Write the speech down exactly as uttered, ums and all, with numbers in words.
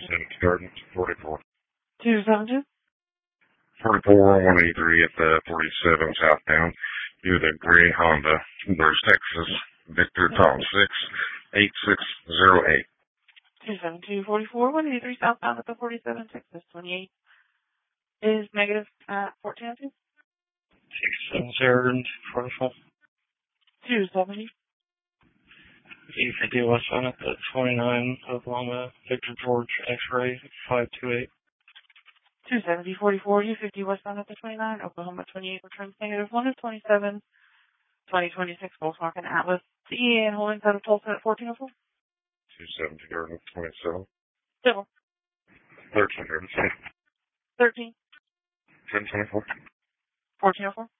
seventy Garden, forty-four. two seven two. forty-four, one eighty-three at the forty-seven southbound. You the gray Honda, Bruce, Texas, Victor Tom six eight six zero eight. two seven two, forty-four, one eighty-three southbound at the forty-seven, Texas twenty-eight. Is negative at fourteen oh two. six seven zero, forty-four. two seventy. E fifty westbound at the twenty-nine, Oklahoma, Victor George, X-ray, five two eight. two seventy, forty-four, U fifty westbound at the twenty-nine, Oklahoma twenty-eight, returns negative one of twenty-seven, twenty twenty-six, Volkswagen Atlas, C E A and holdings out of Tulsa at fourteen oh four. two seventy Garden, twenty-seven. Civil. thirteen Garden, thirteen. ten twenty-four. fourteen oh four.